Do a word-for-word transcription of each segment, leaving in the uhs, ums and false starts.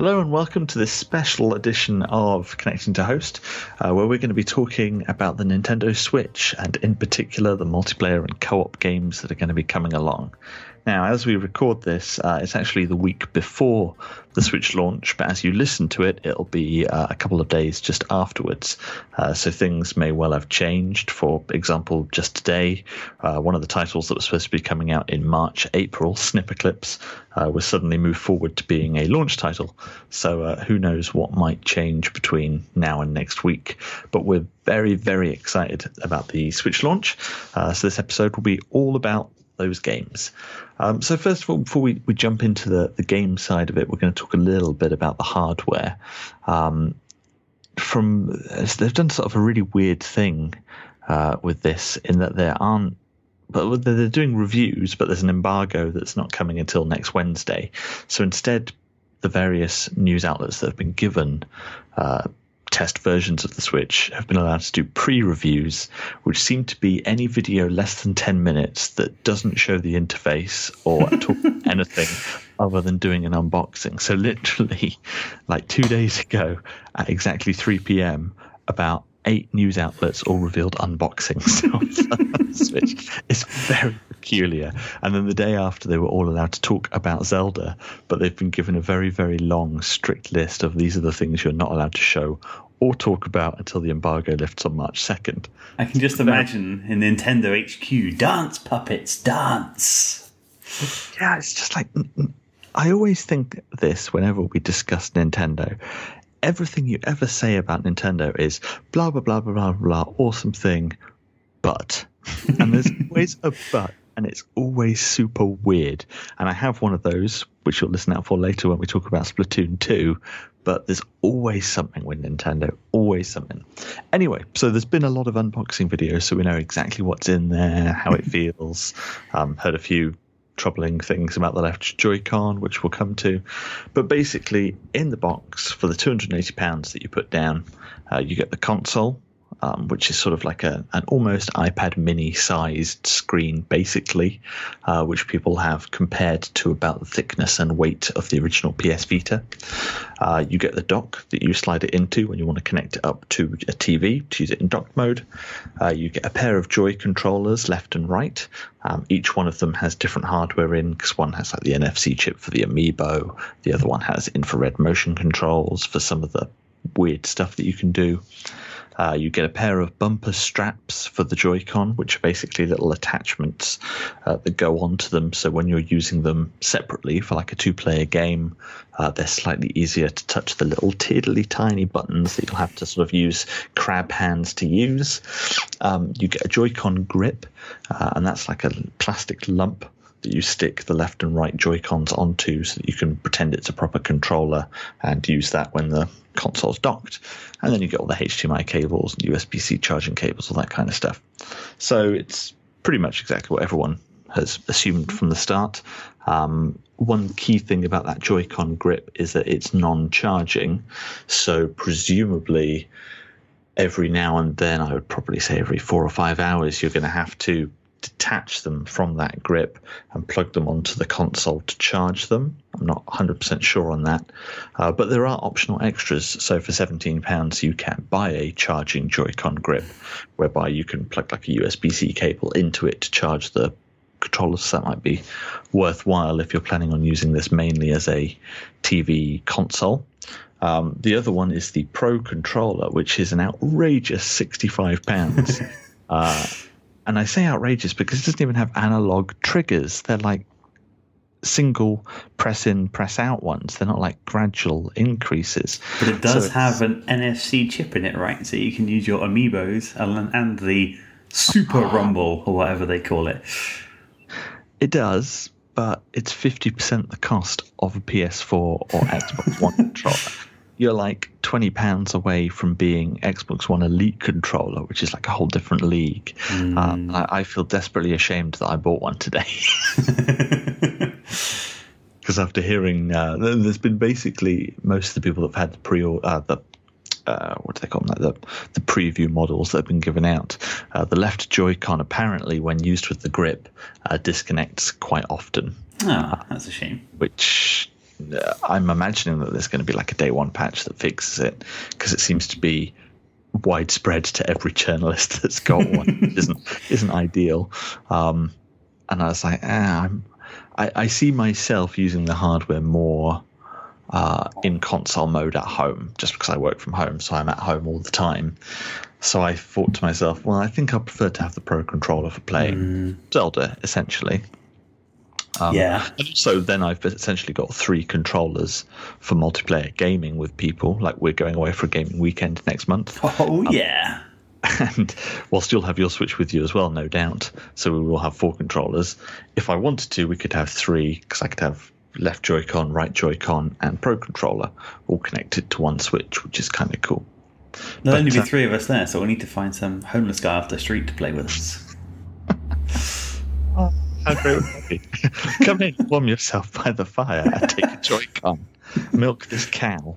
Hello and welcome to this special edition of Connecting to Host, uh, where we're going to be talking about the Nintendo Switch and in particular the multiplayer and co-op games that are going to be coming along. Now, as we record this, uh, it's actually the week before the Switch launch, but as you listen to it, it'll be uh, a couple of days just afterwards. Uh, so things may well have changed. For example, just today, uh, one of the titles that was supposed to be coming out in March, April, Snipperclips, uh, was suddenly moved forward to being a launch title. So uh, who knows what might change between now and next week. But we're very, very excited about the Switch launch. Uh, so this episode will be all about those games. Um, so first of all, before we, we jump into the, the game side of it, we're going to talk a little bit about the hardware. Um, from they've done sort of a really weird thing uh, with this in that there aren't, but they're doing reviews, but there's an embargo that's not coming until next Wednesday. So instead, the various news outlets that have been given uh, test versions of the Switch have been allowed to do pre-reviews, which seem to be any video less than ten minutes that doesn't show the interface or talk anything other than doing an unboxing. So literally, like two days ago at exactly three p.m, about eight news outlets all revealed unboxings of the Switch. It's very peculiar. And then the day after, they were all allowed to talk about Zelda, but they've been given a very, very long, strict list of these are the things you're not allowed to show or talk about until the embargo lifts on March second. I can just imagine in Nintendo H Q, dance puppets, dance. Yeah, it's just like, I always think this whenever we discuss Nintendo. Everything you ever say about Nintendo is blah, blah, blah, blah, blah, blah, awesome thing, but. And there's always a but, and it's always super weird. And I have one of those, which you'll listen out for later when we talk about Splatoon two, but there's always something with Nintendo, always something. Anyway, so there's been a lot of unboxing videos, so we know exactly what's in there, how it feels. Um, heard a few troubling things about the left Joy-Con, which we'll come to. But basically, in the box, for the two hundred eighty pounds that you put down, uh, you get the console, um, which is sort of like a an almost iPad mini-sized screen, basically, uh, which people have compared to about the thickness and weight of the original P S Vita. Uh, you get the dock that you slide it into when you want to connect it up to a T V to use it in dock mode. Uh, you get a pair of Joy controllers, left and right. Um, each one of them has different hardware in, because one has like the N F C chip for the Amiibo, the other one has infrared motion controls for some of the weird stuff that you can do. Uh, you get a pair of bumper straps for the Joy-Con, which are basically little attachments uh, that go onto them. So when you're using them separately for like a two-player game, uh, they're slightly easier to touch the little tiddly tiny buttons that you'll have to sort of use crab hands to use. Um, you get a Joy-Con grip, uh, and that's like a plastic lump that you stick the left and right Joy-Cons onto so that you can pretend it's a proper controller and use that when the console's docked. And then you get all the H D M I cables, U S B C charging cables, all that kind of stuff. So it's pretty much exactly what everyone has assumed from the start. Um, one key thing about that Joy-Con grip is that it's non-charging. So presumably every now and then, I would probably say every four or five hours, you're going to have to detach them from that grip and plug them onto the console to charge them. I'm not one hundred percent sure on that, uh, but there are optional extras. So for seventeen pounds, you can buy a charging Joy-Con grip, whereby you can plug like a U S B C cable into it to charge the controllers. So that might be worthwhile if you're planning on using this mainly as a T V console. Um, the other one is the Pro Controller, which is an outrageous sixty-five pounds. uh, And I say outrageous because it doesn't even have analog triggers. They're like single press in, press out ones. They're not like gradual increases. But it does so have an N F C chip in it, right? So you can use your Amiibos and, and the Super Rumble or whatever they call it. It does, but it's fifty percent the cost of a P S four or Xbox One controller. You're like twenty pounds away from being Xbox One Elite controller, which is like a whole different league. Mm. Um, I, I feel desperately ashamed that I bought one today. Because after hearing, uh, there's been basically most of the people that have had the pre uh, the uh, what do they call them? Like the the preview models that have been given out. Uh, the left Joy-Con apparently, when used with the grip, uh, disconnects quite often. Oh, that's a shame. Which uh, I'm imagining that there's going to be like a day one patch that fixes it, because it seems to be widespread to every journalist that's got one, which isn't isn't ideal. Um, and I was like, eh, I'm, I, I see myself using the hardware more uh, in console mode at home, just because I work from home, so I'm at home all the time. So I thought to myself, well, I think I prefer to have the Pro Controller for playing mm. Zelda, essentially. Um, yeah. And so then I've essentially got three controllers for multiplayer gaming with people. Like, we're going away for a gaming weekend next month. Oh, um, yeah. And we'll still have your Switch with you as well, no doubt. So we will have four controllers. If I wanted to, we could have three, because I could have left Joy-Con, right Joy-Con, and Pro Controller all connected to one Switch, which is kind of cool. There'll only be uh, three of us there, so we'll need to find some homeless guy off the street to play with us. Oh, how great would that be? Come in, warm yourself by the fire, and take a Joy-Con. Milk this cow.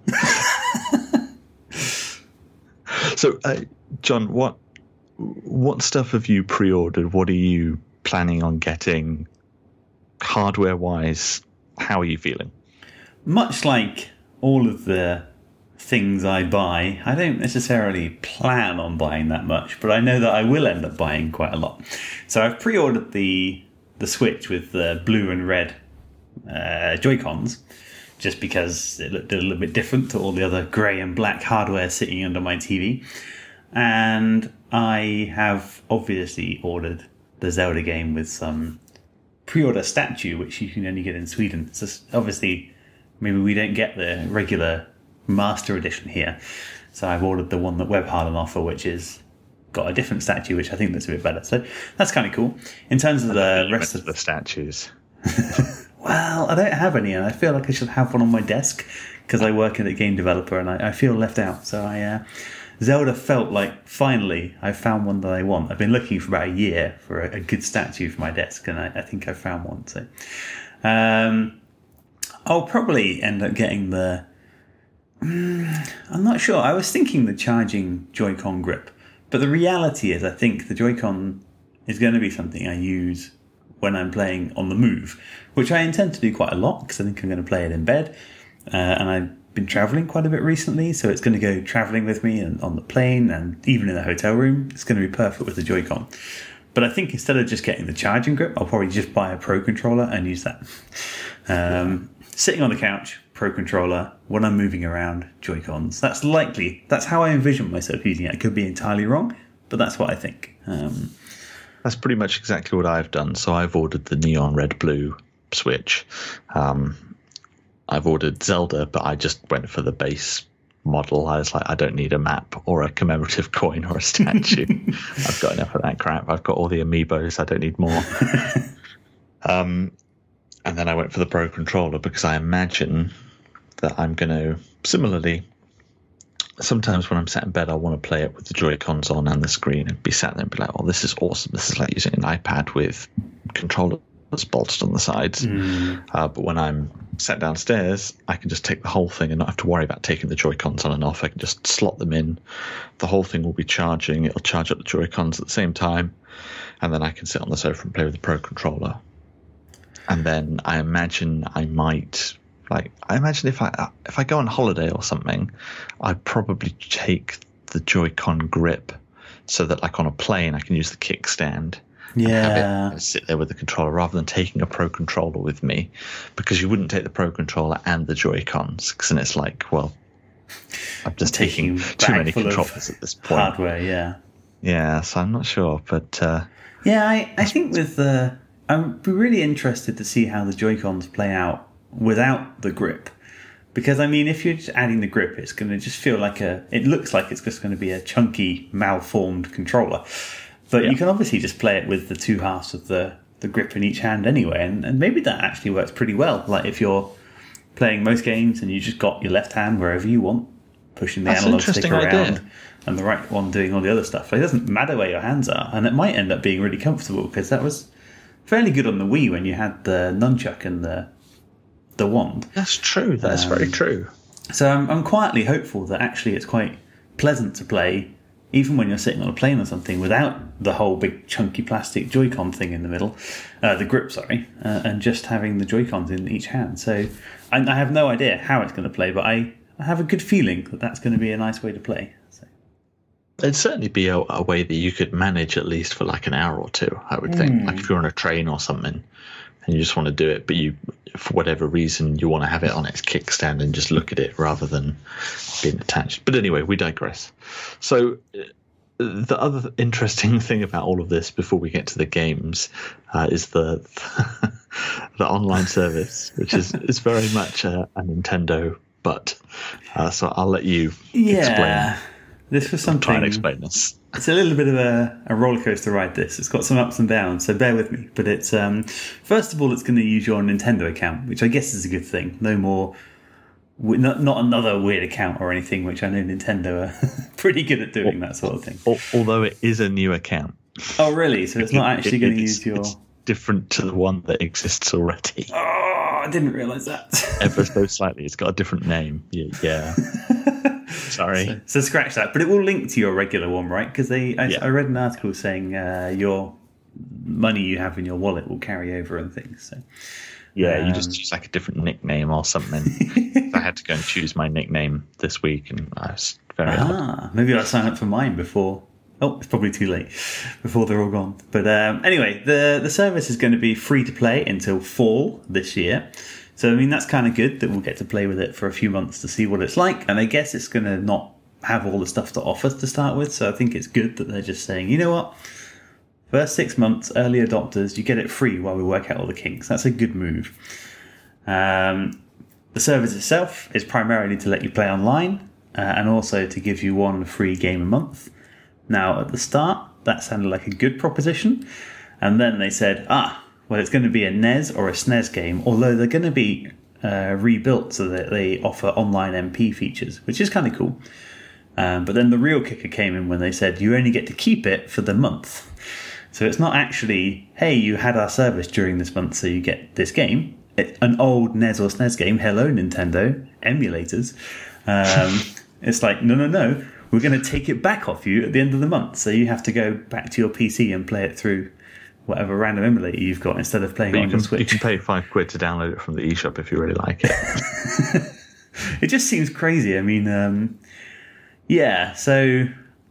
So, uh, John, what what stuff have you pre-ordered? What are you planning on getting hardware-wise? How are you feeling? Much like all of the things I buy, I don't necessarily plan on buying that much, but I know that I will end up buying quite a lot. So I've pre-ordered the the Switch with the blue and red uh, Joy-Cons, just because it looked a little bit different to all the other grey and black hardware sitting under my T V. And I have obviously ordered the Zelda game with some pre-order statue, which you can only get in Sweden. So obviously, maybe we don't get the regular Master Edition here. So I've ordered the one that Web Harden offer, which is got a different statue, which I think looks a bit better. So that's kind of cool. In terms of the rest of the statues. Well, I don't have any, and I feel like I should have one on my desk because I work in a game developer, and I, I feel left out. So I, uh, Zelda felt like finally I found one that I want. I've been looking for about a year for a, a good statue for my desk, and I, I think I found one. So um, I'll probably end up getting the. Mm, I'm not sure. I was thinking the charging Joy-Con grip, but the reality is, I think the Joy-Con is going to be something I use when I'm playing on the move, which I intend to do quite a lot because I think I'm going to play it in bed. Uh, and I've been traveling quite a bit recently, so it's going to go traveling with me and on the plane and even in the hotel room. It's going to be perfect with the Joy-Con. But I think instead of just getting the charging grip, I'll probably just buy a Pro Controller and use that. Um, sitting on the couch, Pro Controller. When I'm moving around, Joy-Cons. That's likely. That's how I envision myself using it. I could be entirely wrong, but that's what I think. Um, That's pretty much exactly what I've done. So I've ordered the neon red blue Switch. Um, I've ordered Zelda, but I just went for the base model. I was like, I don't need a map or a commemorative coin or a statue. I've got enough of that crap. I've got all the amiibos. I don't need more. um, and then I went for the Pro Controller because I imagine that I'm going to, similarly, sometimes when I'm sat in bed, I want to play it with the Joy-Cons on and the screen and be sat there and be like, oh, this is awesome. This is like using an iPad with controllers bolted on the sides. Mm. Uh, but when I'm sat downstairs, I can just take the whole thing and not have to worry about taking the Joy-Cons on and off. I can just slot them in. The whole thing will be charging. It'll charge up the Joy-Cons at the same time. And then I can sit on the sofa and play with the Pro Controller. And then I imagine I might... Like, I imagine if I if I go on holiday or something, I'd probably take the Joy-Con grip so that, like, on a plane, I can use the kickstand. Yeah. And have it sit there with the controller rather than taking a Pro Controller with me, because you wouldn't take the Pro Controller and the Joy-Cons, because then it's like, well, I'm just taking, taking too many controllers at this point. Hardware, yeah. Yeah, so I'm not sure, but uh, yeah, I, I think with the I'm really interested to see how the Joy-Cons play out without the grip, because I mean, if you're just adding the grip, it's going to just feel like a it looks like it's just going to be a chunky malformed controller, but yeah. You can obviously just play it with the two halves of the the grip in each hand anyway, and, and maybe that actually works pretty well. Like if you're playing most games and you just got your left hand wherever you want, pushing the That's analog stick around idea. And the right one doing all the other stuff. It doesn't matter where your hands are, and it might end up being really comfortable, because that was fairly good on the Wii when you had the nunchuck and the the wand. That's true. That's um, very true. So I'm, I'm quietly hopeful that actually it's quite pleasant to play, even when you're sitting on a plane or something, without the whole big chunky plastic Joy-Con thing in the middle, uh, the grip, sorry, uh, and just having the Joy-Cons in each hand. So I, I have no idea how it's going to play, but I, I have a good feeling that that's going to be a nice way to play. So. It'd certainly be a, a way that you could manage at least for like an hour or two, I would think. Mm. Like if you're on a train or something and you just want to do it, but you, for whatever reason, you want to have it on its kickstand and just look at it rather than being attached. But anyway, we digress. So the other interesting thing about all of this before we get to the games uh, is the the online service, which is, is very much a, a Nintendo but. Uh, so I'll let you yeah, explain. This was something. Try and explain this. It's a little bit of a, a roller coaster ride. This it's got some ups and downs, so bear with me. But it's um, first of all, it's going to use your Nintendo account, which I guess is a good thing. No more, not not another weird account or anything, which I know Nintendo are pretty good at doing that sort of thing. Although it is a new account. Oh, really? So it's not actually it, going to it's, use your. It's different to the one that exists already. Oh, I didn't realise that. Ever so slightly, it's got a different name. Yeah. yeah. Sorry. So, so scratch that. But it will link to your regular one, right? Because they, I, yeah. I read an article saying uh, your money you have in your wallet will carry over and things. So yeah, um, you just use like a different nickname or something. I had to go and choose my nickname this week, and I was very ah, odd. Maybe I'll sign up for mine before. Oh, it's probably too late before they're all gone. But um, anyway, the the service is going to be free to play until fall this year. So, I mean, that's kind of good that we'll get to play with it for a few months to see what it's like. And I guess it's going to not have all the stuff to offer to start with. So I think it's good that they're just saying, you know what? First six months, early adopters, you get it free while we work out all the kinks. That's a good move. Um, the service itself is primarily to let you play online uh, and also to give you one free game a month. Now, at the start, that sounded like a good proposition. And then they said, ah, well, it's going to be a N E S or a S N E S game, although they're going to be uh, rebuilt so that they offer online M P features, which is kind of cool. Um, but then the real kicker came in when they said you only get to keep it for the month. So it's not actually, hey, you had our service during this month, so you get this game. It, an old N E S or S N E S game, hello Nintendo, emulators. Um, it's like, no, no, no, we're going to take it back off you at the end of the month. So you have to go back to your P C and play it through whatever random emulator you've got instead of playing but on you can, your Switch. You can pay five quid to download it from the eShop if you really like it. It just seems crazy. I mean, um, yeah, so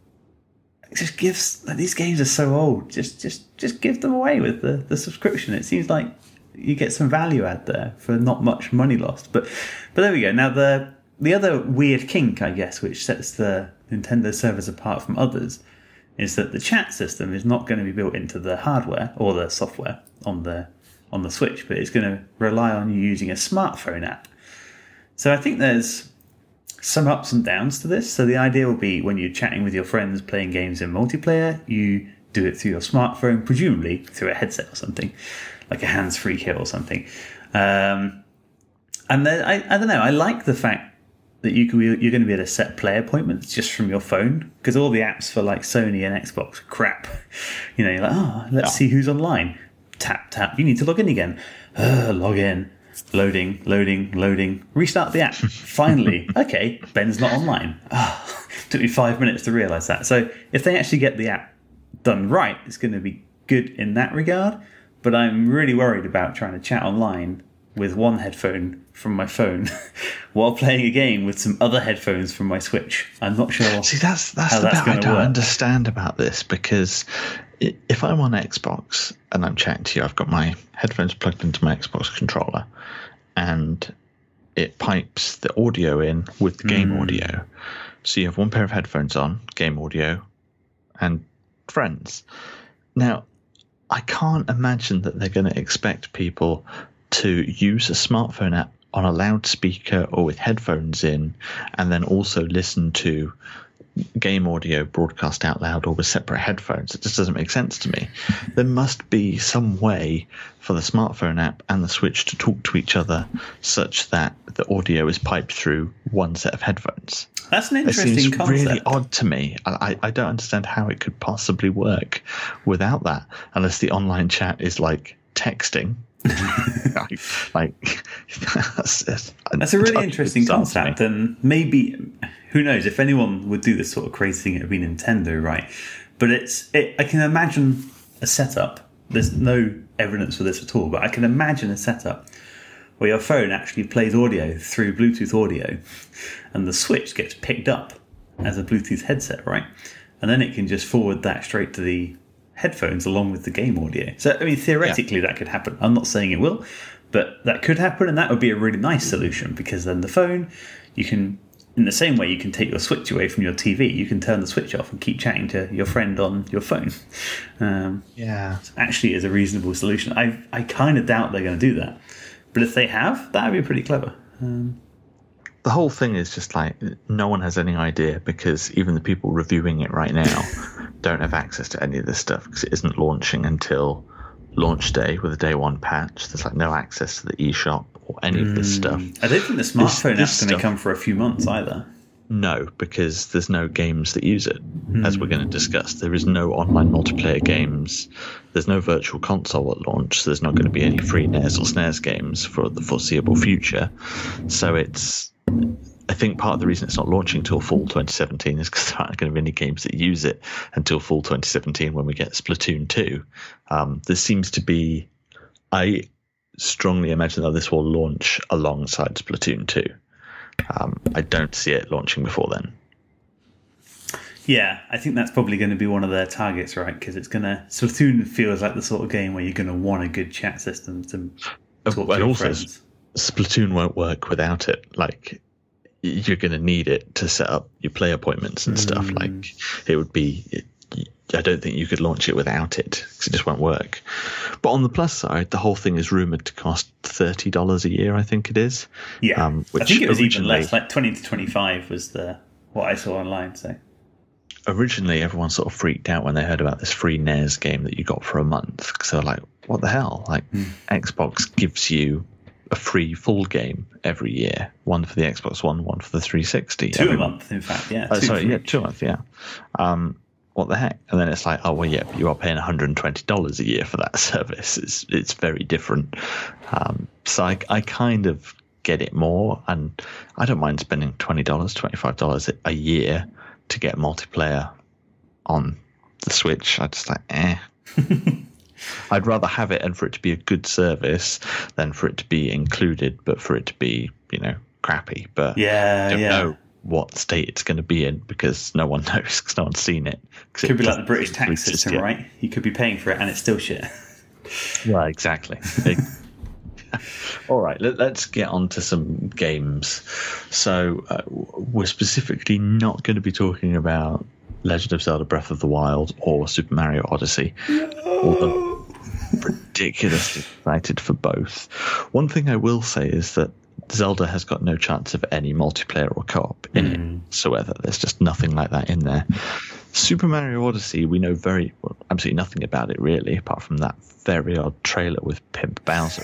it just gives, like, these games are so old. Just just, just give them away with the, the subscription. It seems like you get some value out there for not much money lost. But but there we go. Now, the, the other weird kink, I guess, which sets the Nintendo service apart from others is that the chat system is not going to be built into the hardware or the software on the on the Switch, but it's going to rely on you using a smartphone app. So I think there's some ups and downs to this. So the idea will be when you're chatting with your friends playing games in multiplayer, you do it through your smartphone, presumably through a headset or something, like a hands-free kit or something. Um, and then I, I don't know, I like the fact that you can, you're going to be able to set play appointments just from your phone, because all the apps for like Sony and Xbox are crap. You know, you're like, oh, let's yeah. see who's online. Tap, tap. You need to log in again. Uh, log in. Loading, loading, loading. Restart the app. Finally. Okay, Ben's not online. Oh, took me five minutes to realise that. So if they actually get the app done right, it's going to be good in that regard. But I'm really worried about trying to chat online with one headphone from my phone while playing a game with some other headphones from my Switch. I'm not sure. See, that's that's how the that's bit I don't work. understand about this, because if I'm on Xbox and I'm chatting to you, I've got my headphones plugged into my Xbox controller, and it pipes the audio in with the game mm. audio. So you have one pair of headphones on, game audio, and friends. Now, I can't imagine that they're going to expect people to use a smartphone app on a loudspeaker or with headphones in, and then also listen to game audio broadcast out loud or with separate headphones. It just doesn't make sense to me. There must be some way for the smartphone app and the Switch to talk to each other such that the audio is piped through one set of headphones. That's an interesting it seems concept. really odd to me. I, I don't understand how it could possibly work without that, unless the online chat is like texting. like, like that's, that's, that's a really interesting concept, and maybe, who knows, if anyone would do this sort of crazy thing, it would be Nintendo, right? But it's it, I can imagine a setup. There's no evidence for this at all, but I can imagine a setup where your phone actually plays audio through Bluetooth audio, and the switch gets picked up as a Bluetooth headset, right? And then it can just forward that straight to the headphones along with the game audio. So, I mean, theoretically, yeah. that could happen. I'm not saying it will, but that could happen, and that would be a really nice solution, because then the phone, you can, in the same way you can take your switch away from your T V, you can turn the switch off and keep chatting to your friend on your phone. Um, yeah. Actually is a reasonable solution. I I kind of doubt they're going to do that. But if they have, that would be pretty clever. Um, the whole thing is just like, no one has any idea, because even the people reviewing it right now don't have access to any of this stuff, because it isn't launching until launch day with a day one patch. There's like no access to the eShop or any of this stuff. I don't think the smartphone this, app's going to come for a few months either. No, because there's no games that use it, mm. as we're going to discuss. There is no online multiplayer games. There's no virtual console at launch, so there's not going to be any free N E S or S N E S games for the foreseeable future. So it's, I think part of the reason it's not launching until fall twenty seventeen is because there aren't going to be any games that use it until fall twenty seventeen when we get Splatoon two. Um, there seems to be, I strongly imagine that this will launch alongside Splatoon two. Um, I don't see it launching before then. Yeah, I think that's probably going to be one of their targets, right? Because it's going to... Splatoon feels like the sort of game where you're going to want a good chat system to talk and to your also, friends. Splatoon won't work without it. Like, you're going to need it to set up your play appointments and stuff. Mm. Like, it would be... It, I don't think you could launch it without it, because it just won't work. But on the plus side, the whole thing is rumoured to cost thirty dollars a year, I think it is. Yeah, um, which I think it was even less, like twenty to twenty-five was the what I saw online. So originally, everyone sort of freaked out when they heard about this free N E S game that you got for a month, because they're like, what the hell? Like, mm. Xbox gives you a free full game every year, one for the Xbox One, one for the three sixty. Two a month, in fact, yeah. Oh, sorry, yeah, two a month, yeah. Um, what the heck? And then it's like, oh, well, yeah, but you are paying one hundred twenty dollars a year for that service. It's it's very different. Um, so I, I kind of get it more, and I don't mind spending twenty dollars, twenty-five dollars a year to get multiplayer on the Switch. I just like, eh. I'd rather have it and for it to be a good service than for it to be included, but for it to be, you know, crappy. But yeah, I don't yeah. know what state it's going to be in, because no one knows, because no one's seen it. Could it be like the British tax system, yet. Right? You could be paying for it and it's still shit. Yeah, exactly. All right, let, let's get on to some games. So uh, we're specifically not going to be talking about Legend of Zelda Breath of the Wild or Super Mario Odyssey. No. Although ridiculously excited for both. One thing I will say is that Zelda has got no chance of any multiplayer or co-op in mm. it whatsoever. There's just nothing like that in there. Super Mario Odyssey, we know very well, absolutely nothing about it really, apart from that very odd trailer with Pimp Bowser.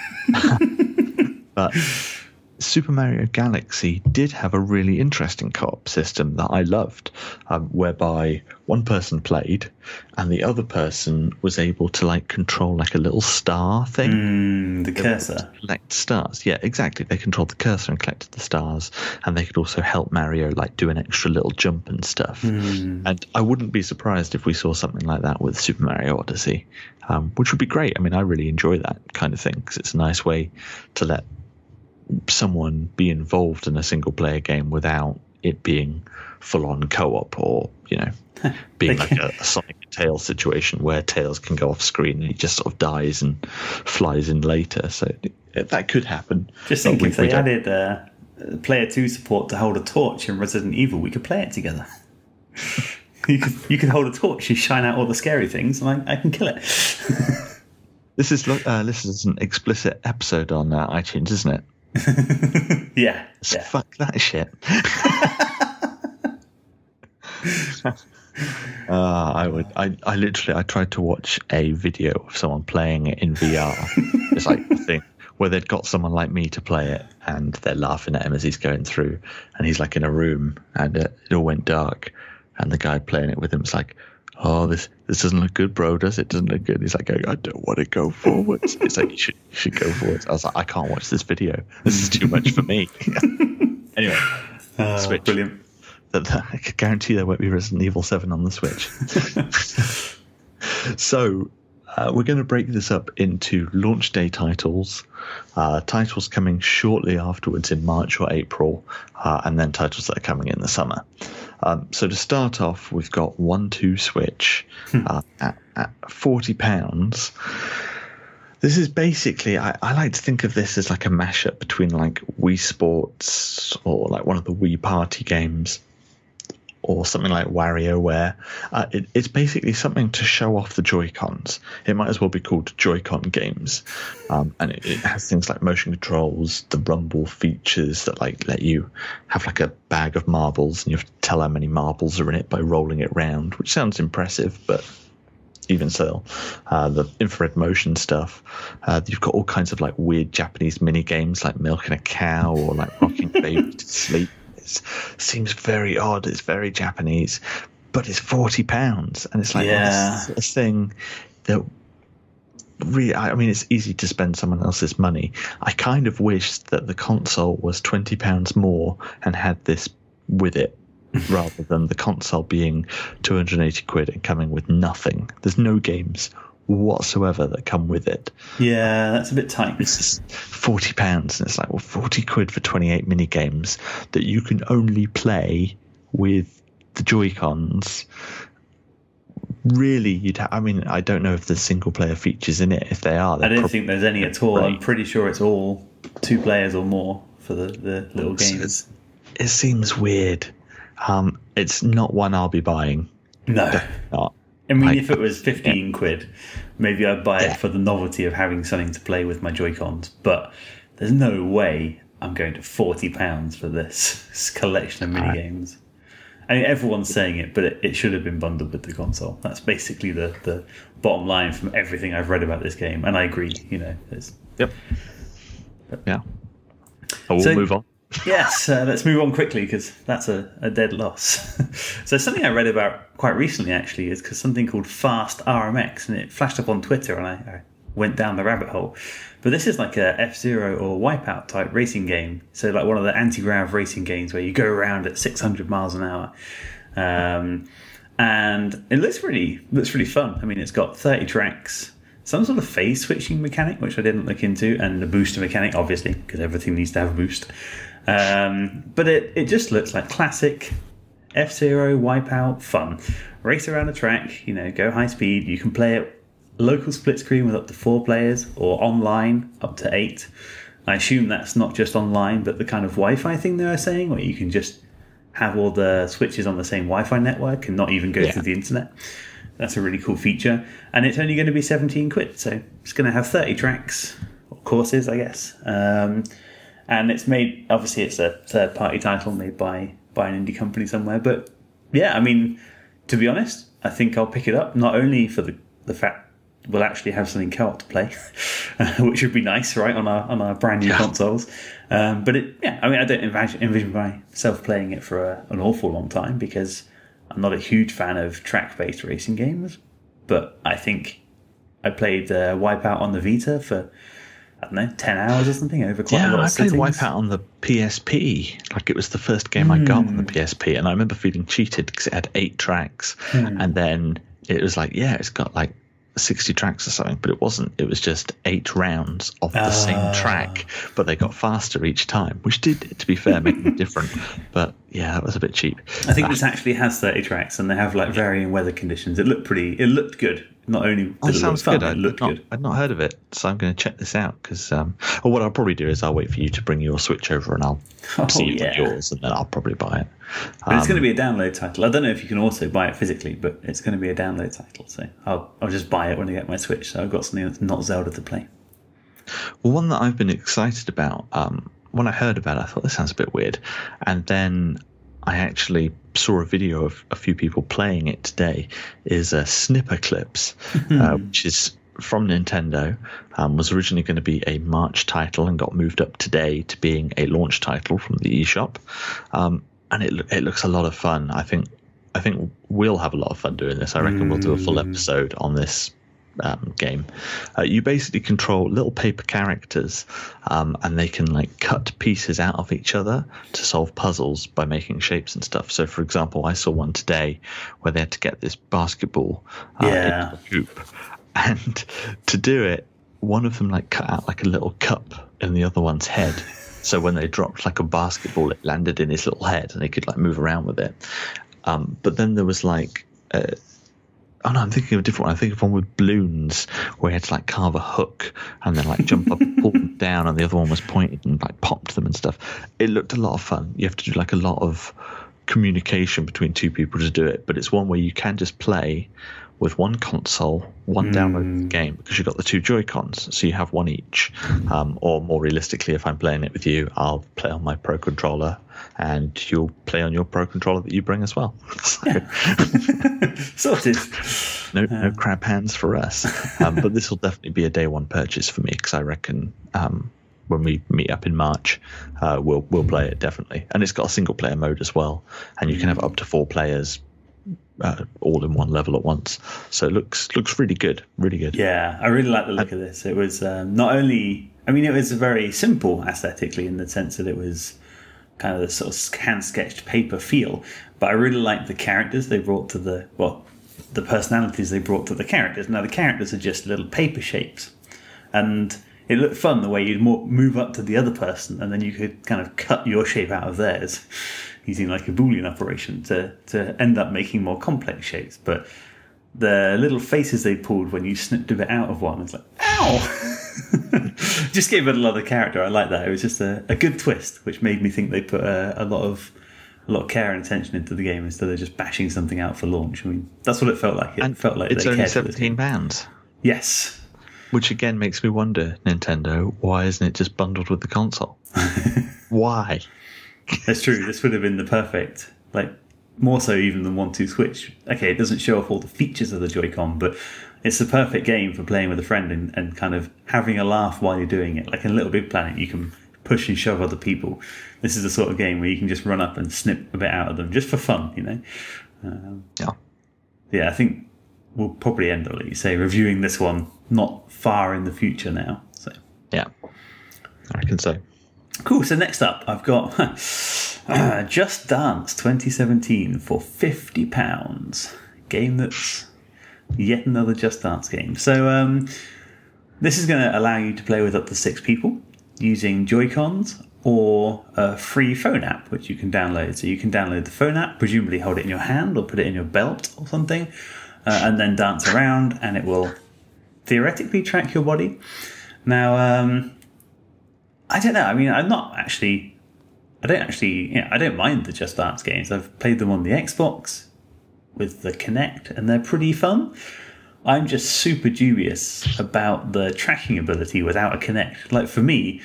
But Super Mario Galaxy did have a really interesting co-op system that I loved, um, whereby one person played and the other person was able to like control like a little star thing. Mm, the cursor. Collect stars. Yeah, exactly. They controlled the cursor and collected the stars, and they could also help Mario like do an extra little jump and stuff. Mm. And I wouldn't be surprised if we saw something like that with Super Mario Odyssey, um, which would be great. I mean, I really enjoy that kind of thing because it's a nice way to let someone be involved in a single player game without it being full on co-op, or you know, being like a, a Sonic and Tails situation where Tails can go off screen and he just sort of dies and flies in later. So it, that could happen. Just think, if they added uh, player two support to hold a torch in Resident Evil, we could play it together. you could you could hold a torch, you shine out all the scary things, and I, I can kill it. This is uh, this is an explicit episode on uh, iTunes, isn't it? yeah, so yeah. Fuck that shit. uh, I would. I, I literally. I tried to watch a video of someone playing it in V R. It's like a thing where they'd got someone like me to play it, and they're laughing at him as he's going through, and he's like in a room, and uh, it all went dark, and the guy playing it with him was like, oh, this this doesn't look good, bro, does it? Doesn't look good. He's like, I don't want to go forwards. It's like, you should, you should go forwards. I was like, I can't watch this video. This is too much for me. Anyway, uh, Switch. Brilliant. that, that I can guarantee there won't be Resident Evil seven on the Switch. So uh, we're going to break this up into launch day titles, uh, titles coming shortly afterwards in March or April, uh, and then titles that are coming in the summer. Um, so to start off, we've got One Two Switch uh, at, at forty pounds. This is basically, I, I like to think of this as like a mashup between like Wii Sports or like one of the Wii Party games or something like WarioWare. Uh, it, it's basically something to show off the Joy-Cons. It might as well be called Joy-Con games. Um, and it, it has things like motion controls, the rumble features that like let you have like a bag of marbles and you have to tell how many marbles are in it by rolling it round, which sounds impressive, but even so, uh, the infrared motion stuff. Uh, you've got all kinds of like weird Japanese mini games like milking a cow or like rocking baby to sleep. It seems very odd. It's very Japanese, but it's forty pounds, and it's like yeah. well, this is a thing that really. I mean, it's easy to spend someone else's money. I kind of wish that the console was twenty pounds more and had this with it, rather than the console being two hundred eighty quid and coming with nothing. There's no games whatsoever that come with it. Yeah, that's a bit tight. It's just forty pounds, and it's like, well, forty quid for twenty-eight mini games that you can only play with the Joy-Cons. Really, you'd ha- I mean, I don't know if there's single player features in it. If they are, I don't think there's any at all. I'm pretty sure it's all two players or more for the, the little games. It seems weird. Um, it's not one I'll be buying. No. Not. I mean, I, if it was fifteen yeah. quid, maybe I'd buy yeah. it for the novelty of having something to play with my Joy-Cons. But there's no way I'm going to forty pounds for this collection of mini games. I mean, everyone's saying it, but it, it should have been bundled with the console. That's basically the, the bottom line from everything I've read about this game. And I agree, you know. It's, yep. Yeah. Oh, we'll so, move on. Yes, uh, let's move on quickly because that's a, a dead loss. So something I read about quite recently actually is because something called Fast R M X, and it flashed up on Twitter and I, I went down the rabbit hole. But this is like a F-Zero or Wipeout type racing game. So like one of the anti-grav racing games where you go around at six hundred miles an hour. Um, and it looks really, looks really fun. I mean, it's got thirty tracks, some sort of phase switching mechanic, which I didn't look into, and the booster mechanic, obviously, because everything needs to have a boost. Um, but it, it just looks like classic F-Zero, Wipeout, fun. Race around a track, you know, go high speed. You can play it local split screen with up to four players or online up to eight. I assume that's not just online, but the kind of Wi-Fi thing they were saying, where you can just have all the switches on the same Wi-Fi network and not even go yeah. through the internet. That's a really cool feature. And it's only going to be seventeen quid. So it's going to have thirty tracks, or courses, I guess. Um, and it's made, obviously it's a third party title made by, by an indie company somewhere. But yeah, I mean, to be honest, I think I'll pick it up, not only for the, the fact we'll actually have something co-op to play, which would be nice, right, on our on our brand new yeah. consoles. Um, but it, yeah, I mean, I don't envision, envision myself playing it for a, an awful long time because I'm not a huge fan of track-based racing games. But I think I played uh, Wipeout on the Vita for, I don't know, ten hours or something over quite yeah, a lot of I played sittings. Wipeout on the P S P. Like, it was the first game mm. I got on the P S P, and I remember feeling cheated because it had eight tracks, mm. and then it was like, yeah, it's got like sixty tracks or something, but it wasn't. It was just eight rounds of the uh. same track, but they got faster each time, which did, to be fair, make them different. But yeah, that was a bit cheap. I think uh, this actually has thirty tracks, and they have like varying weather conditions. It looked pretty. It looked good. Not only did oh, it sounds look fun, good. it looked I'd good. Not, I'd not heard of it, so I'm going to check this out. Because, um, or what I'll probably do is I'll wait for you to bring your Switch over, and I'll oh, see you yeah. with yours, and then I'll probably buy it. But um, it's going to be a download title. I don't know if you can also buy it physically, but it's going to be a download title. So I'll I'll just buy it when I get my Switch. So I've got something that's not Zelda to play. Well, one that I've been excited about. Um, when I heard about it, I thought this sounds a bit weird, and then I actually saw a video of a few people playing it today. Is uh, Snipper Clips, uh, which is from Nintendo. Um, was originally going to be a March title and got moved up today to being a launch title from the eShop. Um, and it it looks a lot of fun. I think I think we'll have a lot of fun doing this. I reckon mm. we'll do a full episode on this um, game. Uh, you basically control little paper characters, um, and they can like cut pieces out of each other to solve puzzles by making shapes and stuff. So, for example, I saw one today where they had to get this basketball uh, Yeah. into a hoop, and to do it, one of them like cut out like a little cup in the other one's head. So when they dropped like a basketball, it landed in his little head, and they could like move around with it. Um, but then there was like. Uh, Oh no, I'm thinking of a different one. I think of one with balloons where you had to like carve a hook and then like jump up and pull them down, and the other one was pointed and like popped them and stuff. It looked a lot of fun. You have to do like a lot of communication between two people to do it, but it's one where you can just play with one console, one mm. download game, because you've got the two Joy-Cons, so you have one each. Um, or more realistically, if I'm playing it with you, I'll play on my Pro Controller, and you'll play on your Pro Controller that you bring as well. So, yeah. Sorted. No, no um. crab hands for us. Um, but this will definitely be a day one purchase for me, because I reckon um, when we meet up in March, uh, we'll we'll play it definitely. And it's got a single player mode as well, and you can have up to four players. Uh, all in one level at once, so it looks looks really good, really good. Yeah, I really like the look and, of this. It was um, not only, I mean, it was very simple aesthetically in the sense that it was kind of the sort of hand sketched paper feel, but I really liked the characters they brought to the well, the personalities they brought to the characters. Now the characters are just little paper shapes, and it looked fun the way you'd more move up to the other person, and then you could kind of cut your shape out of theirs. Using like a Boolean operation to, to end up making more complex shapes. But the little faces they pulled when you snipped a bit out of one, it's like, ow! Just gave it a lot of character. I like that. It was just a, a good twist, which made me think they put a, a lot of a lot of care and attention into the game instead of just bashing something out for launch. I mean, that's what it felt like. It and felt like it's they only cared seventeen pounds. Yes. Which again makes me wonder, Nintendo, why isn't it just bundled with the console? Why? That's true. This would have been the perfect, like, more so even than one two Switch. Okay, it doesn't show off all the features of the Joy-Con, but it's the perfect game for playing with a friend and, and kind of having a laugh while you're doing it. Like in Little Big Planet, you can push and shove other people. This is the sort of game where you can just run up and snip a bit out of them just for fun, you know? Um, yeah. Yeah, I think we'll probably end up, like you say, reviewing this one not far in the future now. So yeah, I reckon so. Cool. So next up, I've got uh, Just Dance twenty seventeen for fifty pounds. Game that's yet another Just Dance game. So um, this is going to allow you to play with up to six people using Joy-Cons or a free phone app, which you can download. So you can download the phone app, presumably hold it in your hand or put it in your belt or something, uh, and then dance around, and it will theoretically track your body. Now, um, I don't know. I mean, I'm not actually. I don't actually. You know, I don't mind the Just Dance games. I've played them on the Xbox with the Kinect, and they're pretty fun. I'm just super dubious about the tracking ability without a Kinect. Like for me,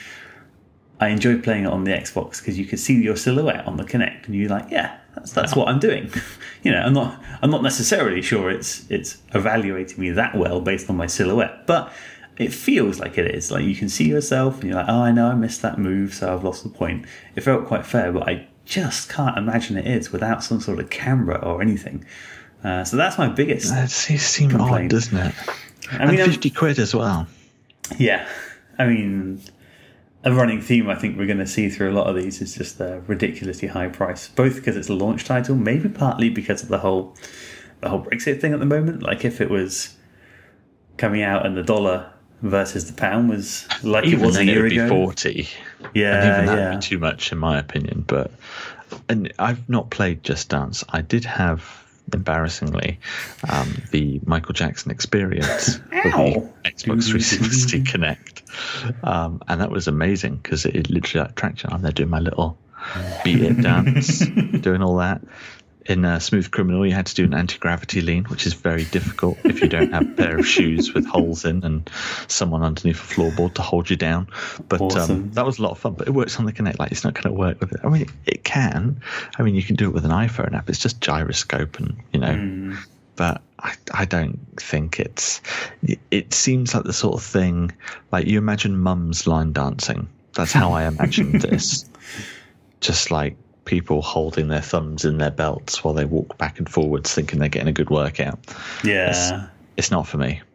I enjoy playing it on the Xbox because you can see your silhouette on the Kinect, and you're like, yeah, that's that's yeah. what I'm doing. You know, I'm not. I'm not necessarily sure it's it's evaluating me that well based on my silhouette, but it feels like it is. Like you can see yourself and you're like, oh, I know I missed that move, so I've lost the point. It felt quite fair, but I just can't imagine it is without some sort of camera or anything. Uh, so that's my biggest It seems complaint. odd, doesn't it? I mean, and fifty I'm, quid as well. Yeah. I mean, a running theme I think we're going to see through a lot of these is just a ridiculously high price, both because it's a launch title, maybe partly because of the whole the whole Brexit thing at the moment. Like if it was coming out and the dollar versus the pound was like even it was a then year it would ago. Be forty. Yeah, and even that yeah. would be too much in my opinion. But and I've not played Just Dance. I did have, embarrassingly, um, the Michael Jackson Experience for the Xbox three sixty Connect, um, and that was amazing because it, it literally like tracked you. I'm there doing my little beat it dance, doing all that. In uh, Smooth Criminal, you had to do an anti-gravity lean, which is very difficult if you don't have a pair of shoes with holes in and someone underneath a floorboard to hold you down. But awesome. um, that was a lot of fun. But it works on the Kinect. Like, it's not going to work with it. I mean, it, it can. I mean, you can do it with an iPhone app. It's just gyroscope and, you know. Mm. But I, I don't think it's... It, it seems like the sort of thing... Like, you imagine mums line dancing. That's how I imagine this. Just like... people holding their thumbs in their belts while they walk back and forwards thinking they're getting a good workout. Yeah. It's, it's not for me.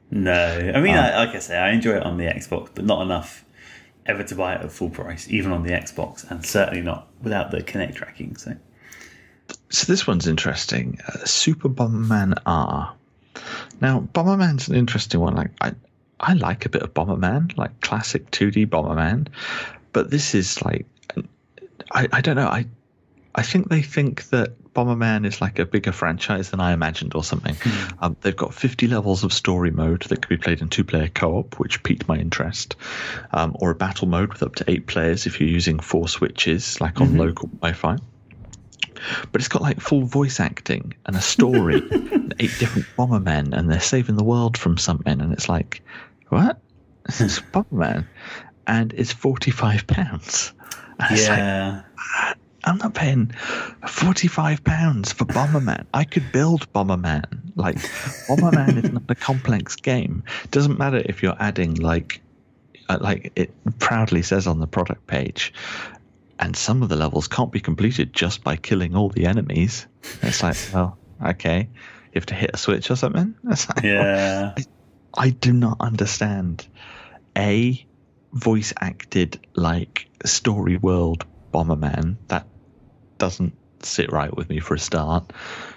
No, I mean, um, I, like I say, I enjoy it on the Xbox, but not enough ever to buy it at full price, even on the Xbox, and certainly not without the Kinect tracking. So, so this one's interesting. Uh, Super Bomberman R. Now, Bomberman's an interesting one. Like, I, I like a bit of Bomberman, like classic two D Bomberman, but this is like, I, I don't know. I, I think they think that Bomberman is like a bigger franchise than I imagined or something. Mm. Um, they've got fifty levels of story mode that can be played in two-player co-op, which piqued my interest, um, or a battle mode with up to eight players if you're using four switches, like on mm-hmm. local Wi-Fi. But it's got like full voice acting and a story, and eight different Bombermen, and they're saving the world from something, and it's like, what? It's Bomberman, and it's forty-five pounds. And yeah. Like, I'm not paying forty-five pounds for Bomberman. I could build Bomberman. Like, Bomberman is not a complex game. It doesn't matter if you're adding, like, uh, like it proudly says on the product page, and some of the levels can't be completed just by killing all the enemies. It's like, well, okay. You have to hit a switch or something? It's like, yeah. I, I do not understand. A voice acted, like, story world Bomberman, that doesn't sit right with me for a start.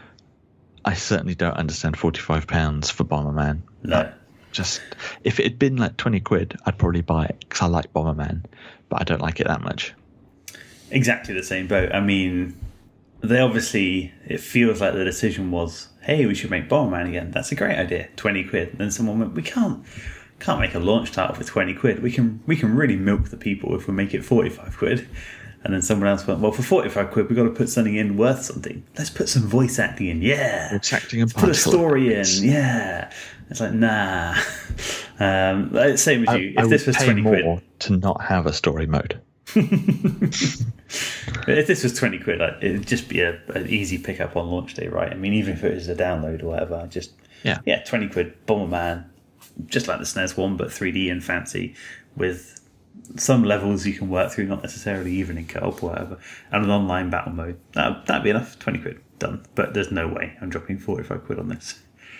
I certainly don't understand forty-five pounds for Bomberman. No. Just, if it had been like twenty quid, I'd probably buy it because I like Bomberman, but I don't like it that much. Exactly the same boat. I mean, they obviously, it feels like the decision was, hey, we should make Bomberman again. That's a great idea. twenty quid. And then someone went, we can't can't make a launch title for twenty quid. We can we can really milk the people if we make it forty-five quid. And then someone else went, well, for forty-five quid, we've got to put something in worth something. Let's put some voice acting in. Yeah. Voice acting and put a story in. Yeah. It's like, nah. Um, same as you. I, if I this was pay twenty more quid. to not have a story mode. If this was twenty quid, it'd just be a, an easy pickup on launch day, right? I mean, even if it was a download or whatever, just, yeah, yeah, twenty quid, Bomberman, just like the S N E S one, but three D and fancy, with some levels you can work through, not necessarily even in co-op or whatever, and an online battle mode. That, that'd be enough. twenty quid, done. But there's no way I'm dropping forty-five quid on this.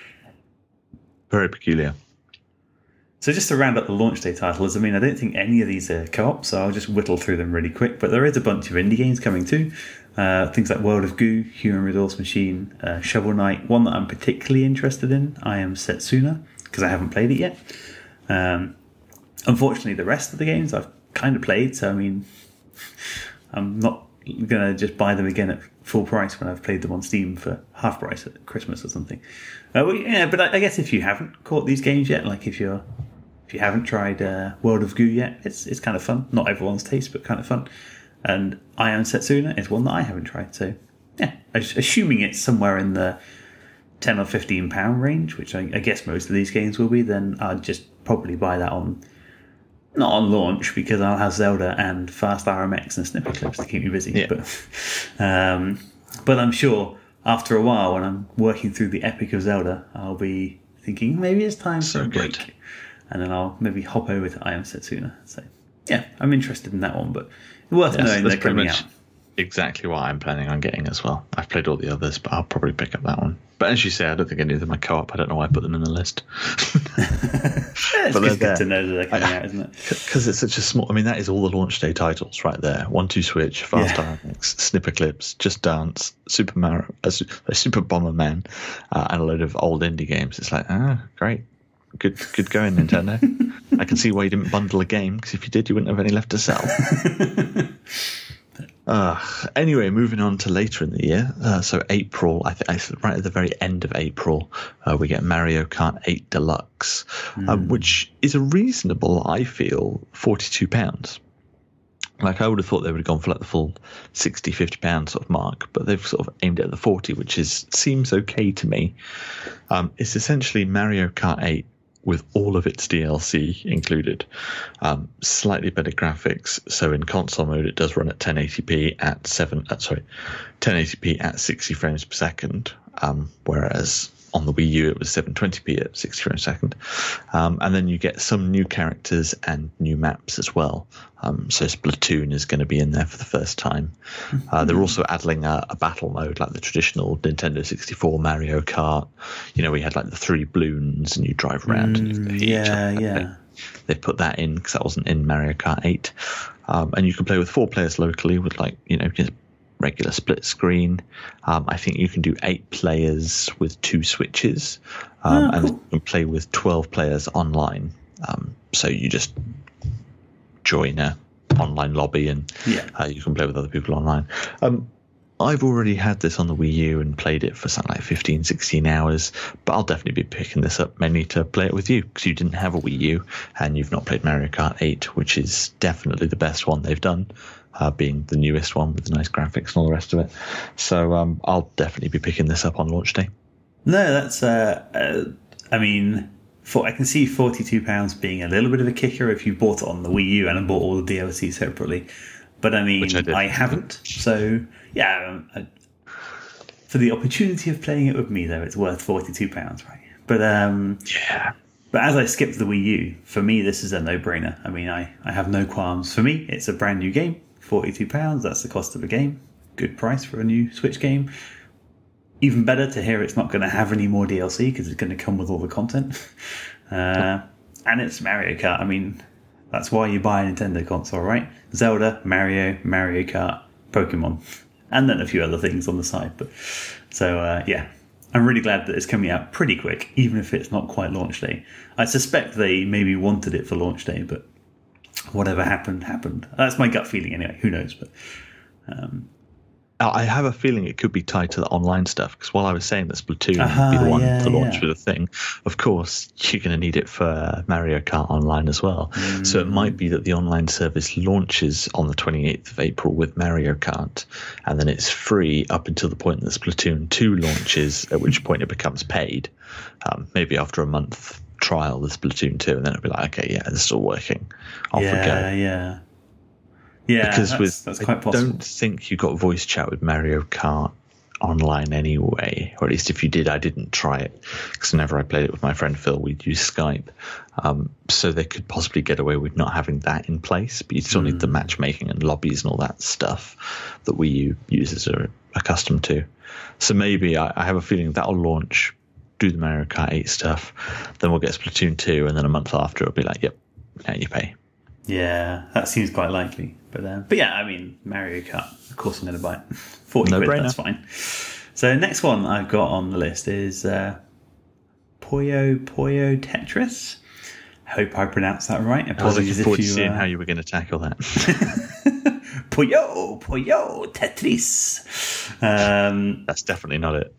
Very peculiar. So just to round up the launch day titles, I mean, I don't think any of these are co-op, so I'll just whittle through them really quick. But there is a bunch of indie games coming too. Uh, things like World of Goo, Human Resource Machine, uh, Shovel Knight. One that I'm particularly interested in, I Am Setsuna, because I haven't played it yet. Um, unfortunately, the rest of the games I've kind of played, so I mean, I'm not going to just buy them again at full price when I've played them on Steam for half price at Christmas or something. Uh, well, yeah, but I, I guess if you haven't caught these games yet, like if you're if you haven't tried uh, World of Goo yet, it's it's kind of fun. Not everyone's taste, but kind of fun. And I Am Setsuna is one that I haven't tried. So yeah, assuming it's somewhere in the ten or fifteen pound range, which I, I guess most of these games will be, then I'd just probably buy that on. Not on launch, because I'll have Zelda and Fast R M X and Snippet Clips to keep me busy. Yeah. But, um, but I'm sure after a while, when I'm working through the Epic of Zelda, I'll be thinking maybe it's time so for a break. Good. And then I'll maybe hop over to I Am Setsuna. So yeah, I'm interested in that one, but worth yes, knowing they're coming out. Exactly what I'm planning on getting as well. I've played all the others, but I'll probably pick up that one. But as you say, I don't think any of them are co-op. I don't know why I put them in the list. Yeah, it's but good there. to know that they're coming I, out, isn't it? Because it's such a small... I mean, that is all the launch day titles right there. One Two Switch, Fast Yeah. R M X, Snipper Clips, Just Dance, Super Mario, uh, Super Bomberman, uh, and a load of old indie games. It's like, ah, great. Good good going, Nintendo. I can see why you didn't bundle a game, because if you did, you wouldn't have any left to sell. Uh, anyway, moving on to later in the year. Uh, so April, I think right at the very end of April, uh, we get Mario Kart eight Deluxe, mm. um, which is a reasonable, I feel, forty-two pounds. Like, I would have thought they would have gone for like the full sixty, fifty pounds sort of mark, but they've sort of aimed it at the forty, which is seems okay to me. Um, it's essentially Mario Kart eight with all of its D L C included. Um, slightly better graphics. So in console mode, it does run at ten eighty p at seven. Uh, sorry, ten eighty p at sixty frames per second. Um, whereas on the Wii U, it was seven twenty p at sixty frames a second. Um, and then you get some new characters and new maps as well. Um, so Splatoon is going to be in there for the first time. Uh, they're also adding a, a battle mode like the traditional Nintendo sixty-four Mario Kart. You know, we had like the three balloons and you drive around. Mm, and you hit each yeah, other. yeah. They've put that in because that wasn't in Mario Kart eight. Um, and you can play with four players locally with like, you know, just regular split screen. Um, I think you can do eight players with two switches, um, Oh, and cool. you can play with twelve players online. Um, so you just join a online lobby and Yeah. uh, you can play with other people online. Um, I've already had this on the Wii U and played it for something like fifteen, sixteen hours, but I'll definitely be picking this up mainly to play it with you because you didn't have a Wii U and you've not played Mario Kart eight, which is definitely the best one they've done, uh, being the newest one with the nice graphics and all the rest of it. So um, I'll definitely be picking this up on launch day. No, that's. Uh, uh, I mean, for I can see forty-two pounds being a little bit of a kicker if you bought it on the Wii U and bought all the D L C separately. But I mean, Which I did. I haven't. So yeah, um, I, for the opportunity of playing it with me, though, it's worth forty-two pounds, right? But um, Yeah. but as I skipped the Wii U, for me, this is a no-brainer. I mean, I, I have no qualms. For me, it's a brand new game, forty-two pounds. That's the cost of a game. Good price for a new Switch game. Even better to hear it's not going to have any more D L C because it's going to come with all the content. Uh, and it's Mario Kart. I mean, that's why you buy a Nintendo console, right? Zelda, Mario, Mario Kart, Pokemon, and then a few other things on the side. But so uh, yeah, I'm really glad that it's coming out pretty quick, even if it's not quite launch day. I suspect they maybe wanted it for launch day, but whatever happened, happened. That's my gut feeling anyway. Who knows? But um, I have a feeling it could be tied to the online stuff because while I was saying that Splatoon Aha, would be the one yeah, to launch yeah. with a thing, of course you're going to need it for Mario Kart Online as well. Mm. So it might be that the online service launches on the twenty-eighth of April with Mario Kart, and then it's free up until the point that Splatoon two launches, at which point it becomes paid. Um, maybe after a month trial with Splatoon two, and then it'll be like, okay, yeah, it's still working. Off yeah, we go. yeah. Yeah, because that's, with that's quite I possible. don't think you got voice chat with Mario Kart Online anyway, or at least if you did, I didn't try it because whenever I played it with my friend Phil, we'd use Skype. Um, so they could possibly get away with not having that in place, but you still mm. need the matchmaking and lobbies and all that stuff that Wii U users are accustomed to. So maybe I, I have a feeling that'll launch, do the Mario Kart eight stuff, then we'll get Splatoon two, and then a month after it'll be like, yep, now you pay. Yeah, that seems quite likely. But uh, but yeah, I mean, Mario Kart, of course I'm going to buy it. forty no quid, brainer. That's fine. So next one I've got on the list is uh, Puyo Puyo Tetris. Hope I pronounced that right. I was looking Apologies forward if to you, seeing uh, how you were going to tackle that. Puyo Puyo Tetris. Um, That's definitely not it.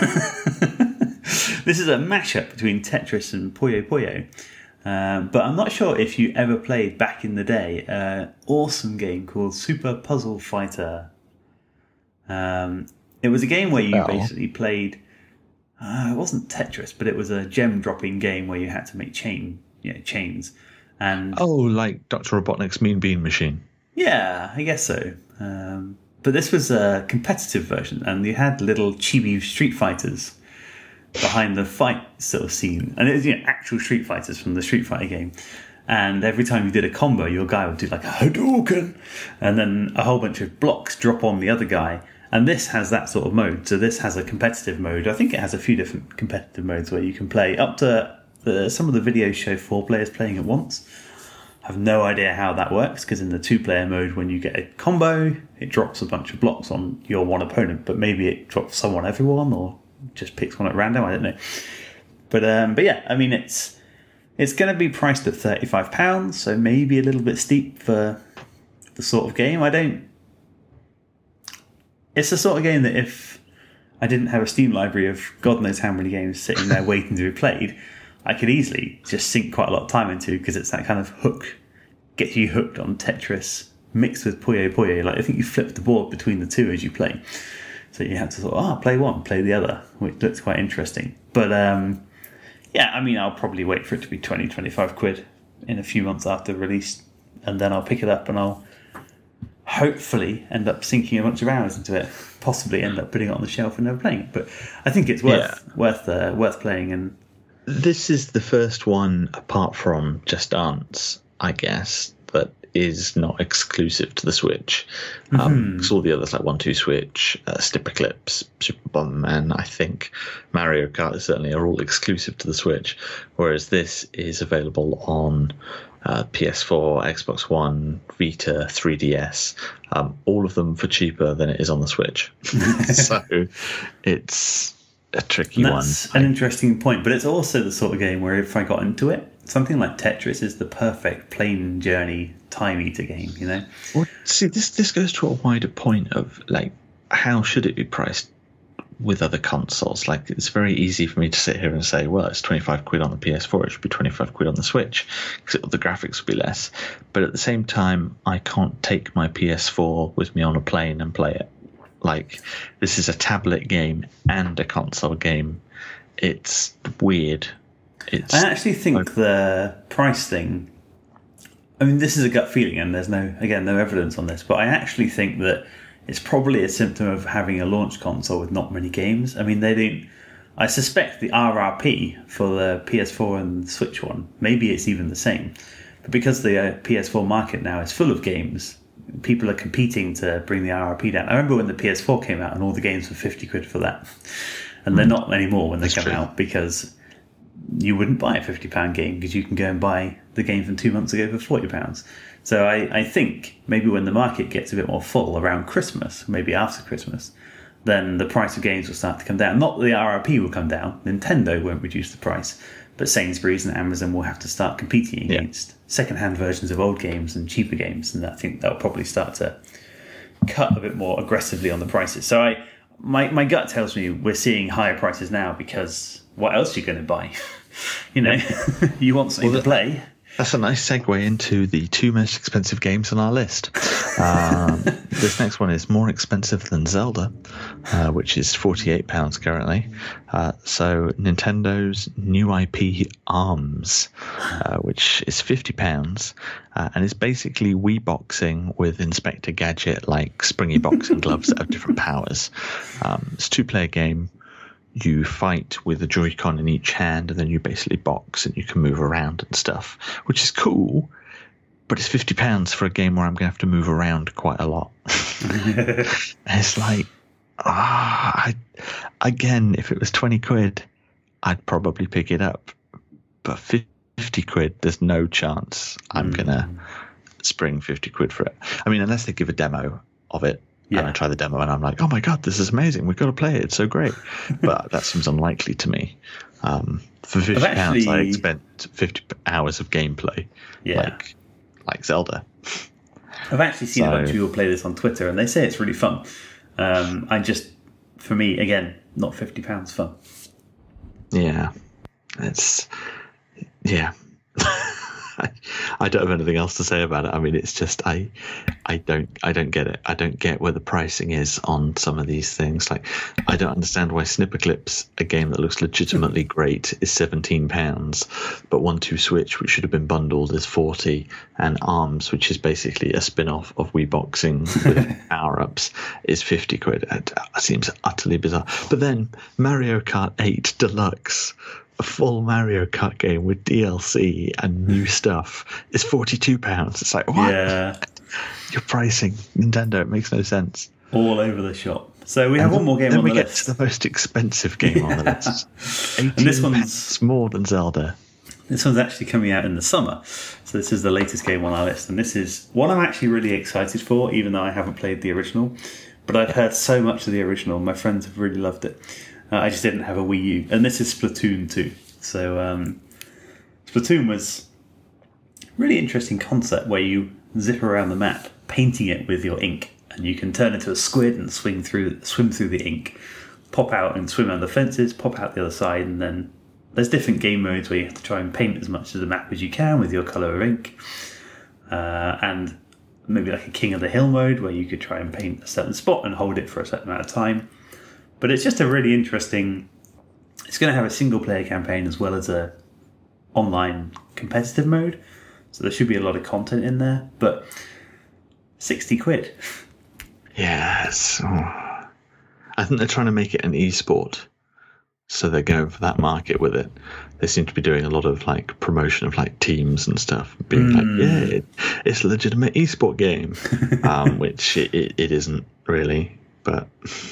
This is a mashup between Tetris and Puyo Puyo. Um, but I'm not sure if you ever played back in the day an awesome game called Super Puzzle Fighter. Um, it was a game where you Well. basically played. Uh, it wasn't Tetris, but it was a gem dropping game where you had to make chain, you know, chains. And Oh, like Doctor Robotnik's Mean Bean Machine. yeah, I guess so. Um, but this was a competitive version, and you had little chibi Street Fighters behind the fight sort of scene, and it was, you know, actual Street Fighters from the Street Fighter game. And every time you did a combo, your guy would do like a Hadouken, and then a whole bunch of blocks drop on the other guy. And this has that sort of mode. So this has a competitive mode. I think it has a few different competitive modes where you can play up to the, some of the videos show four players playing at once. I have no idea how that works because in the two-player mode, when you get a combo, it drops a bunch of blocks on your one opponent, but maybe it drops some on everyone or just picks one at random. I don't know. But um, but yeah, I mean, it's it's going to be priced at thirty-five pounds, so maybe a little bit steep for the sort of game. I don't... It's the sort of game that if I didn't have a Steam library of God knows how many games sitting there waiting to be played, I could easily just sink quite a lot of time into because it's that kind of hook, gets you hooked on Tetris mixed with Puyo Puyo. Like I think you flip the board between the two as you play. So you have to sort of, oh, play one, play the other, which looks quite interesting. But um, yeah, I mean, I'll probably wait for it to be twenty, twenty-five quid in a few months after release, and then I'll pick it up and I'll hopefully end up sinking a bunch of hours into it, possibly end up putting it on the shelf and never playing it. But I think it's worth yeah. worth uh, worth playing. And this is the first one, apart from Just Dance, I guess, that is not exclusive to the Switch. Um, mm-hmm. Because all the others, like One Two Switch, uh, Snipperclips, Super Bomberman, I think Mario Kart certainly are all exclusive to the Switch, whereas this is available on uh, P S four, Xbox One, Vita, three D S, um, all of them for cheaper than it is on the Switch. So it's a tricky and that's one. An interesting point, but it's also the sort of game where if I got into it, something like Tetris is the perfect plane journey time eater game, you know? Well, see, this this goes to a wider point of, like, how should it be priced with other consoles? Like, it's very easy for me to sit here and say, well, it's twenty-five quid on the P S four, it should be twenty-five quid on the Switch, because the graphics will be less. But at the same time, I can't take my P S four with me on a plane and play it. Like, this is a tablet game and a console game. It's weird. It's, I actually think I, the price thing, I mean, this is a gut feeling, and there's no, again, no evidence on this, but I actually think that it's probably a symptom of having a launch console with not many games. I mean, they don't, I suspect the R R P for the P S four and the Switch one, maybe it's even the same, but because the uh, P S four market now is full of games, people are competing to bring the R R P down. I remember when the P S four came out and all the games were fifty quid for that, and they're not anymore when they come true. out, because you wouldn't buy a fifty pound game because you can go and buy the game from two months ago for forty pounds. So I, I think maybe when the market gets a bit more full around Christmas, maybe after Christmas, then the price of games will start to come down. Not that the R R P will come down. Nintendo won't reduce the price, but Sainsbury's and Amazon will have to start competing against yeah. second-hand versions of old games and cheaper games, and I think that'll probably start to cut a bit more aggressively on the prices. So I, my, my gut tells me we're seeing higher prices now because what else are you going to buy? You know, you want something well, to play. That's a nice segue into the two most expensive games on our list. Um, this next one is more expensive than Zelda, uh, which is forty-eight pounds currently. Uh, so Nintendo's new I P ARMS, uh, which is fifty pounds, uh, and is basically Wii boxing with Inspector Gadget, like springy boxing gloves that have different powers. Um, it's a two-player game. You fight with a Joy-Con in each hand, and then you basically box and you can move around and stuff, which is cool, but it's fifty pounds for a game where I'm going to have to move around quite a lot. It's like, ah, I, again, if it was twenty quid, I'd probably pick it up. But fifty quid, there's no chance I'm mm. going to spring fifty quid for it. I mean, unless they give a demo of it. Yeah. And I try the demo and I'm like, oh my God, this is amazing. We've got to play it. It's so great. But that seems unlikely to me. Um, for fifty pounds, actually, I spent fifty hours of gameplay, yeah. like like Zelda. I've actually seen so, a bunch of people play this on Twitter and they say it's really fun. Um, I just, for me, again, not fifty pounds fun. Yeah. It's, yeah. I don't have anything else to say about it. I mean, it's just I, I don't, I don't get it. I don't get where the pricing is on some of these things. Like, I don't understand why Snipperclips, a game that looks legitimately great, is seventeen pounds, but One Two Switch, which should have been bundled, is forty, and ARMS, which is basically a spin-off of Wii Boxing with power-ups, is fifty quid. It seems utterly bizarre. But then Mario Kart eight Deluxe, a full Mario Kart game with D L C and new stuff, is forty-two pounds. It's like, what? Yeah. Your pricing, Nintendo, it makes no sense. All over the shop. So we have and one more game then on the list. Then we get to the most expensive game on the list. eighteen and this one's pence more than Zelda. This one's actually coming out in the summer. So this is the latest game on our list. And this is one I'm actually really excited for, even though I haven't played the original. But I've heard so much of the original. My friends have really loved it. Uh, I just didn't have a Wii U. And this is Splatoon two. So um, Splatoon was a really interesting concept where you zip around the map, painting it with your ink. And you can turn into a squid and swing through, swim through the ink, pop out and swim under fences, pop out the other side, and then there's different game modes where you have to try and paint as much of the map as you can with your colour of ink. Uh, and maybe like a King of the Hill mode where you could try and paint a certain spot and hold it for a certain amount of time. But it's just a really interesting... It's going to have a single-player campaign as well as a online competitive mode. So there should be a lot of content in there. But sixty quid. Yes. Oh. I think they're trying to make it an e-sport. So they're going for that market with it. They seem to be doing a lot of like promotion of like teams and stuff, being mm. like, yeah, it, it's a legitimate esport game, um, which it, it, it isn't really. But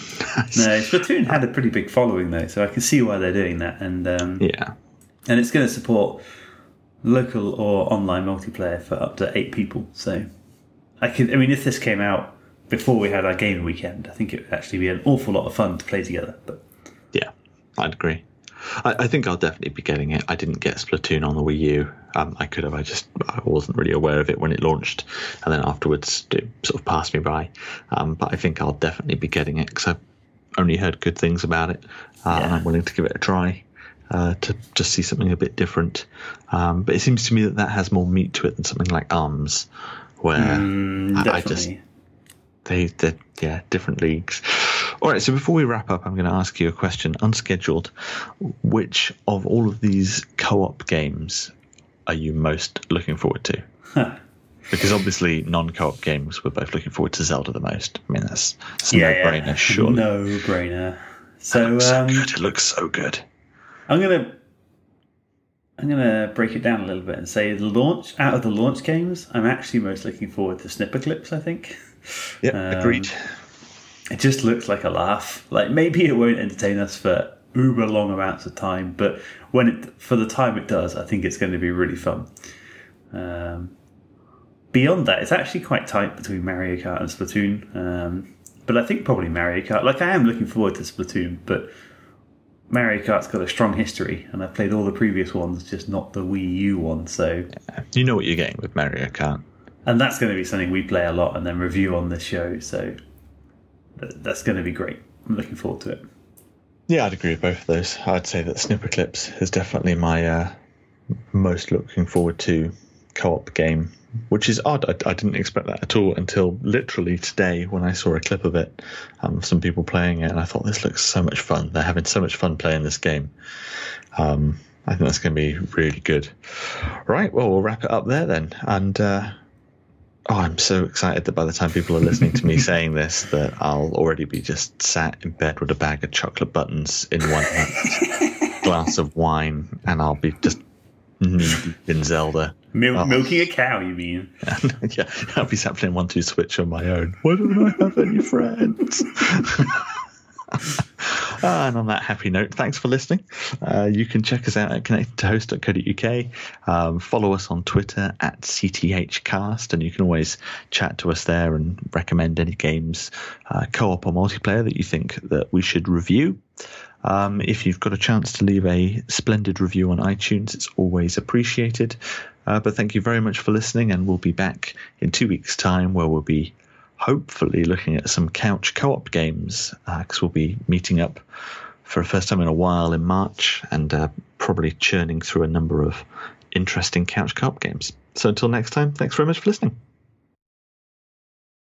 no, Splatoon had a pretty big following though, so I can see why they're doing that. And um, yeah, and it's going to support local or online multiplayer for up to eight people. So I could, I mean, if this came out before we had our game weekend, I think it would actually be an awful lot of fun to play together. But yeah, I'd agree. I, I think I'll definitely be getting it. I didn't get Splatoon on the Wii U. Um, I could have. I just I wasn't really aware of it when it launched, and then afterwards it sort of passed me by. Um, but I think I'll definitely be getting it because I've only heard good things about it, uh, yeah. and I'm willing to give it a try uh, to just see something a bit different. Um, but it seems to me that that has more meat to it than something like ARMS, where mm, I, I just they they yeah different leagues. All right, so before we wrap up, I'm going to ask you a question, unscheduled. Which of all of these co-op games are you most looking forward to? Huh. Because obviously non-co-op games, we're both looking forward to Zelda the most. I mean, that's, that's a yeah, no-brainer, yeah. surely. No-brainer. So, it looks so um, good. It looks so good. I'm going to I'm going to break it down a little bit and say the launch out of the launch games, I'm actually most looking forward to Snipperclips, I think. Yep, um, agreed. It just looks like a laugh. Like maybe it won't entertain us for uber long amounts of time, but when it for the time it does, I think it's going to be really fun. Um, beyond that, it's actually quite tight between Mario Kart and Splatoon. Um, but I think probably Mario Kart. Like I am looking forward to Splatoon, but Mario Kart's got a strong history, and I've played all the previous ones, just not the Wii U one. So yeah, you know what you're getting with Mario Kart, and that's going to be something we play a lot and then review on this show. So that's going to be great. I'm looking forward to it. Yeah, I'd agree with both of those. I'd say that Snipperclips is definitely my uh, most looking forward to co-op game, which is odd. I, I didn't expect that at all until literally today when I saw a clip of it, um, some people playing it, and I thought this looks so much fun. They're having so much fun playing this game. Um, I think that's going to be really good. Right, well, we'll wrap it up there then. And uh, oh, I'm so excited that by the time people are listening to me saying this, that I'll already be just sat in bed with a bag of chocolate buttons in one hand, glass of wine, and I'll be just knee-deep in Zelda. Mil- oh. Milking a cow, you mean? Yeah, I'll be sat playing one two Switch on my own. Why don't I have any friends? Ah, and on that happy note, thanks for listening. Uh, you can check us out at connected to host dot co dot uk. Um, follow us on Twitter at C T H cast, and you can always chat to us there and recommend any games, uh, co-op or multiplayer, that you think that we should review. Um, if you've got a chance to leave a splendid review on iTunes, it's always appreciated. Uh, but thank you very much for listening, and we'll be back in two weeks' time where we'll be hopefully looking at some couch co-op games, because uh, we'll be meeting up for the first time in a while in March, and uh, probably churning through a number of interesting couch co-op games. So until next time, thanks very much for listening.